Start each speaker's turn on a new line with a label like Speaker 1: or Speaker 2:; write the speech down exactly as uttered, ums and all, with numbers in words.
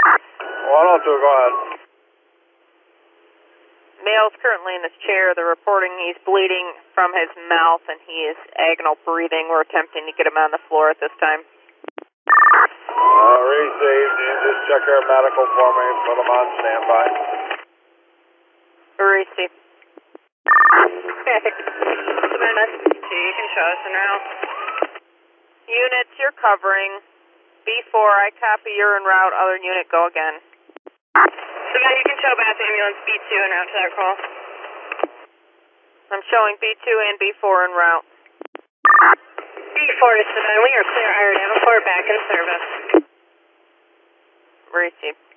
Speaker 1: one oh two, go ahead.
Speaker 2: Male's currently in his chair. They're reporting he's bleeding from his mouth and he is agonal breathing. We're attempting to get him on the floor at this time.
Speaker 1: Uh, received. You just check our medical for me. Put him on standby.
Speaker 2: Received.
Speaker 3: Okay. Savannah, you can show us en route.
Speaker 2: Units, you're covering. B four, I copy, you're en route. Other unit, go again.
Speaker 3: Savannah, you can show bath ambulance B two en route to that call.
Speaker 2: I'm showing B two and B four en route.
Speaker 3: B four to Savannah, we are clear. Iron Avenport back in service.
Speaker 2: Received.